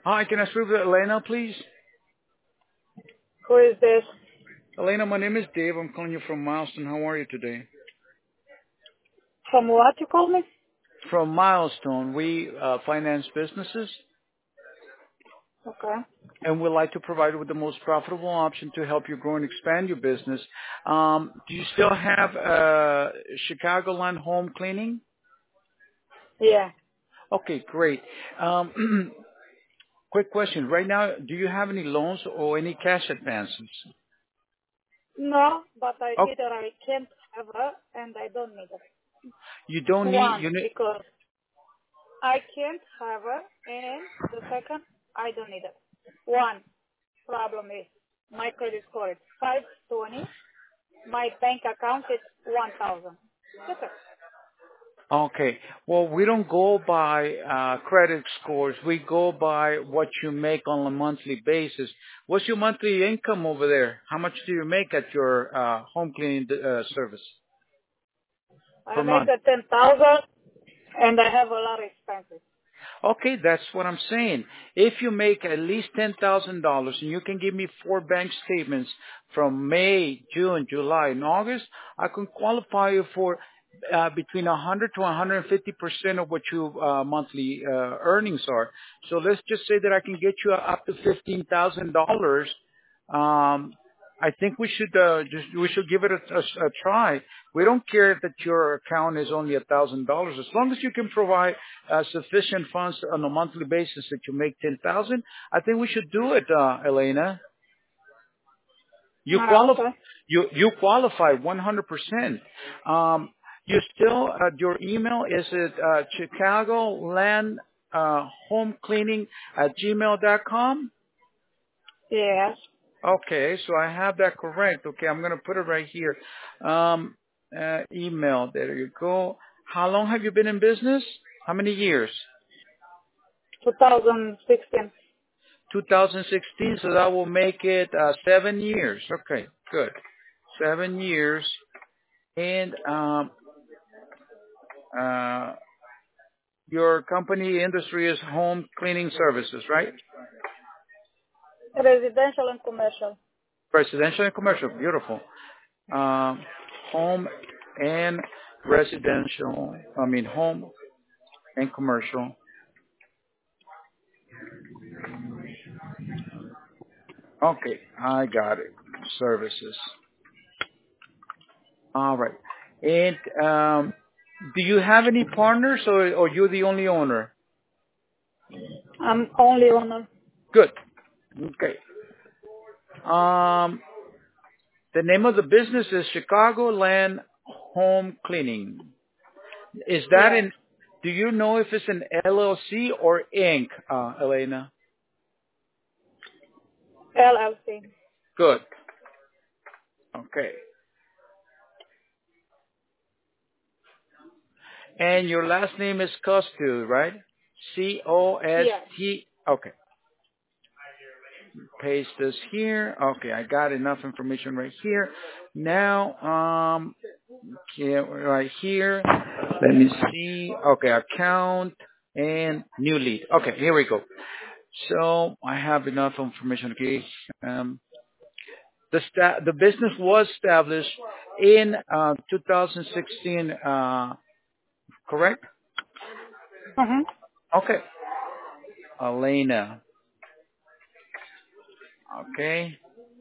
Hi, can I speak with Elena, please? Who is this? Elena, my name is Dave. I'm calling you from Milestone. How are you today? From what you call me? From Milestone, we finance businesses, Okay. and we'd like to provide you with the most profitable option to help you grow and expand your business. Do you still have Chicagoland home cleaning? Yeah. Okay, great. Quick question. Right now, do you have any loans or any cash advances? No, but I Oh, either I can't have her and I don't need it. you don't need, One, because I can't have her, and the second, I don't need it. One problem is my credit score is 520. My bank account is 1,000. That's it. Okay. Well, we don't go by credit scores. We go by what you make on a monthly basis. What's your monthly income over there? How much do you make at your home cleaning service I per make month? a 10,000 and I have a lot of expenses. Okay, that's what I'm saying. If you make at least $10,000 and you can give me 4 bank statements from May, June, July, and August, I can qualify you for between 100 to 150% of what your monthly earnings are. So let's just say that I can get you up to $15,000. I think we should give it a try. We don't care that your account is only $1,000. As long as you can provide sufficient funds on a monthly basis that you make 10,000, I think we should do it, Elena. You qualify. Okay. You qualify 100%. You still your email is it Chicagoland home cleaning at gmail.com? Yes. Okay, so I have that correct. Okay, I'm going to put it right here. Email. There you go. How long have you been in business? How many years? 2016. 2016, so that will make it 7 years. Okay, good. 7 years. And your company industry is home cleaning services, right? Residential and commercial. Residential and commercial. Beautiful. Home and residential. Home and commercial. Okay, I got it. Services. All right. And do you have any partners, or you're the only owner? I'm only owner. Good. Okay. The name of the business is Chicagoland Home Cleaning. Is that Yes. in? Do you know if it's an LLC or Inc., Elena? LLC. Good. Okay. And your last name is Costu, right? Yes. Cost. Okay. Paste this here. Okay, I got enough information right here. Now, okay, right here. Let me see. Okay, account and new lead. Okay, here we go. So I have enough information. Okay. The business was established in 2016, correct? Mm-hmm. Okay. Elena. Okay.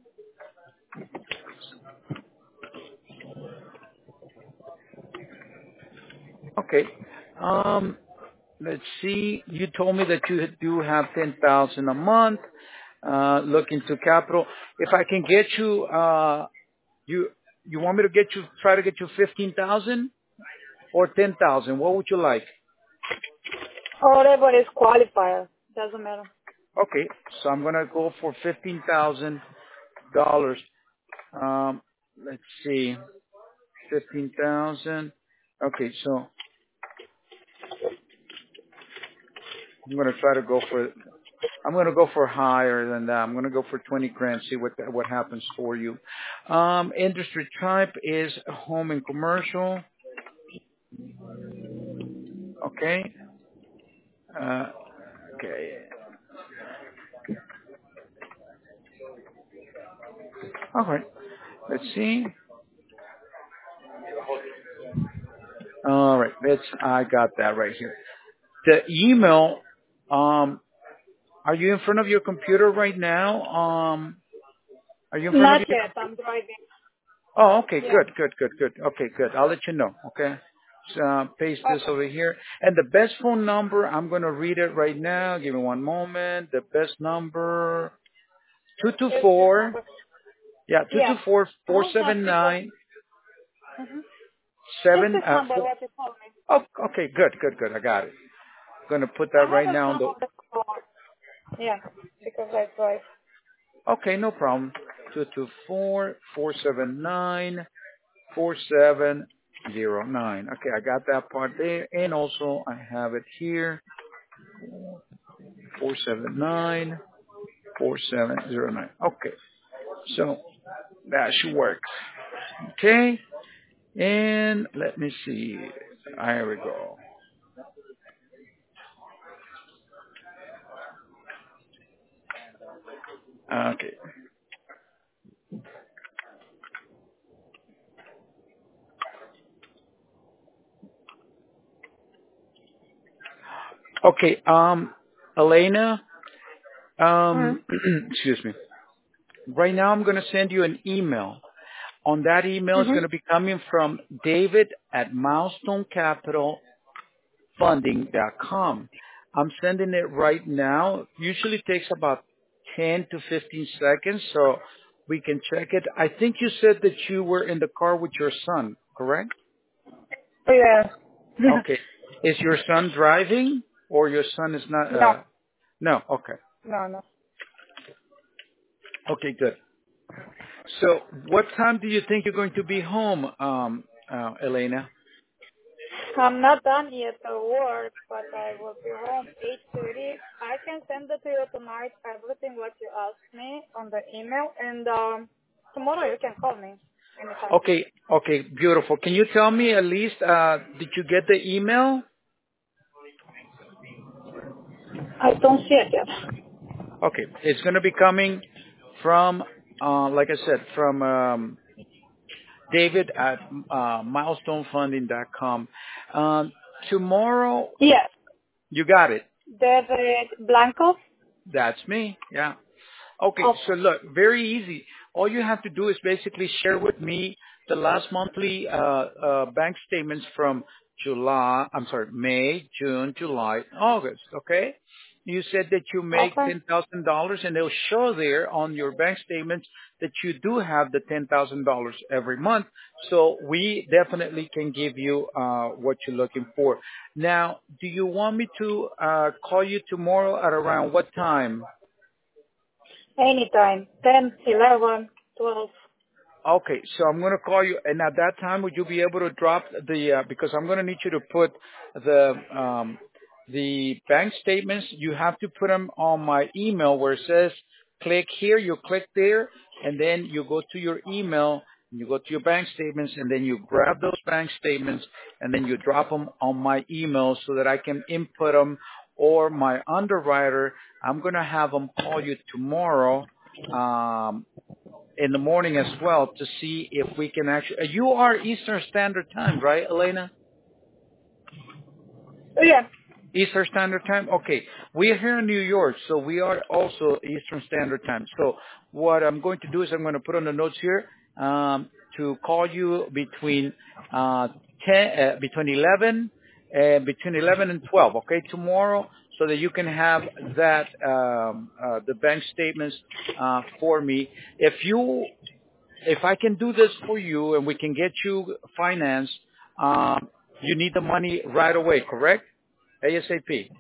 Okay. Let's see. You told me that you do have 10,000 a month. Looking to capital. If I can get you, you you want me to try to get you 15,000 or 10,000? What would you like? Whatever is qualifier. Doesn't matter. Okay, so I'm gonna go for $15,000. Let's see, 15,000. Okay, so I'm gonna try to go for. I'm gonna go for higher than that. I'm gonna go for 20 grand. See what happens for you. Industry type is home and commercial. Okay. Uh, okay. All right. Let's see. All right. I got that right here. The email, are you in front of your computer right now? Are you in front of Not your yet. computer? I'm driving. Oh, okay. Yeah. Good. Okay, good. I'll let you know. Okay. So, paste this Okay. over here. And the best phone number, I'm going to read it right now. Give me one moment. The best number, Is this 224, number? yeah, Yeah. 224 Uh-huh. Not because. 479 Mm-hmm. Is 7, this number 4. what you told me? Oh, okay. Good. I got it. Going to put I that right have a now on phone the, on the floor. Yeah, because I drive. okay, no problem. 224 479 4709. Okay, I got that part there. And also I have it here. 479 4709. Okay. So that should work. Okay. And let me see. Here we go. Okay. Okay. Elena, Mm. excuse me. Right now I'm going to send you an email. On that email is going to Mm-hmm. be coming from David at milestonecapitals.funding.com. I'm sending it right now. Usually takes about 10 to 15 seconds, so we can check it. I think you said that you were in the car with your son, correct? Yeah. Okay. Is your son driving or your son is not? No. No. Okay. No. Okay, good. So what time do you think you're going to be home, Elena? I'm not done yet at work, but I will be home 8:30. I can send it to you tonight, everything what you asked me on the email, and tomorrow you can call me anytime. Okay, beautiful. Can you tell me at least, did you get the email? I don't see it yet. Okay, it's going to be coming from, like I said, from David at milestonefunding.com. Tomorrow, Yes. you got it. David Blanco? That's me. Yeah. Okay, so Okay. look, very easy. All you have to do is basically share with me the last monthly bank statements from May, June, July, August, okay? You said that you make Okay. $10,000 and they'll show there on your bank statements that you do have the $10,000 every month. So we definitely can give you what you're looking for. Now, do you want me to call you tomorrow at around what time? Anytime. 10, 11, 12. Okay, so I'm going to call you, and at that time, would you be able to drop because I'm going to need you to put the bank statements, you have to put them on my email where it says click here, you click there, and then you go to your email, and you go to your bank statements, and then you grab those bank statements, and then you drop them on my email so that I can input them, or my underwriter, I'm going to have them call you tomorrow, in the morning as well to see if we can actually. You are Eastern Standard Time, right, Elena? Oh, yeah. Eastern Standard Time? Okay. We are here in New York, so we are also Eastern Standard Time. So what I'm going to do is I'm going to put on the notes here to call you between 11 and 12, okay, tomorrow, so that you can have that the bank statements for me. If I can do this for you and we can get you financed, you need the money right away, correct? ASAP.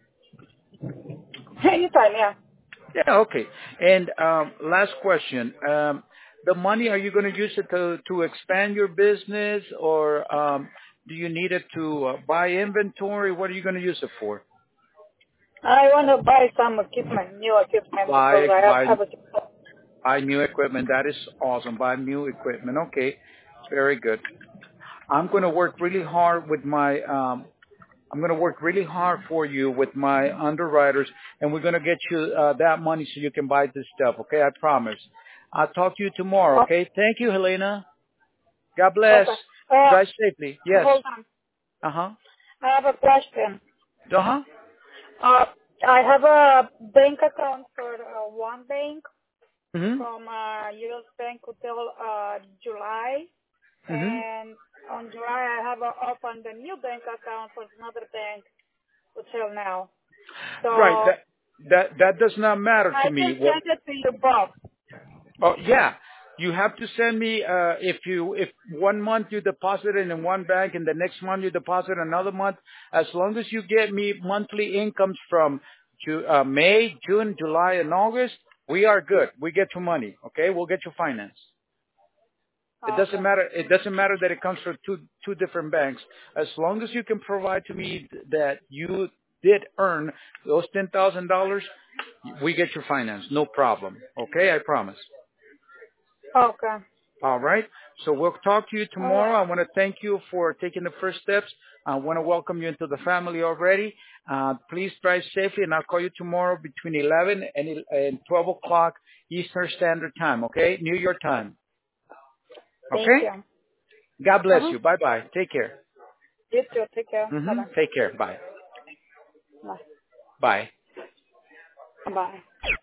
Anytime, yeah. Yeah, okay. And last question. The money, are you going to use it to expand your business or do you need it to buy inventory? What are you going to use it for? I want to buy some equipment, new equipment, because Buy, I have buy, everything. buy new equipment. That is awesome. Buy new equipment. Okay. Very good. I'm going to work really hard with my I'm going to work really hard for you with my underwriters, and we're going to get you that money so you can buy this stuff. Okay, I promise. I'll talk to you tomorrow, okay? Thank you, Helena. God bless. Okay. Drive safely. Yes. Hold on. Uh-huh. I have a question. Uh-huh. I have a bank account for one bank Mm-hmm. from U.S. Bank until July. Mm-hmm. And on July, I have opened a new bank account for another bank until now. So Right. That does not matter I to can me. send it to you both. Oh, yeah. You have to send me, if 1 month you deposit it in one bank and the next month you deposit another month, as long as you get me monthly incomes from May, June, July, and August, we are good. We get your money, okay? We'll get your finance. It doesn't Okay. matter. It doesn't matter that it comes from two different banks. As long as you can provide to me that you did earn those $10,000, we get your finance. No problem. Okay, I promise. Okay. All right. So we'll talk to you All tomorrow. right. I want to thank you for taking the first steps. I want to welcome you into the family already. Please drive safely, and I'll call you tomorrow between 11 and 12 o'clock Eastern Standard Time. Okay, New York time. Thank Okay. you. God bless Uh-huh. you. Bye bye. Take care. You too. Take care. Bye-bye. Take care. Bye. Bye. Bye. Bye.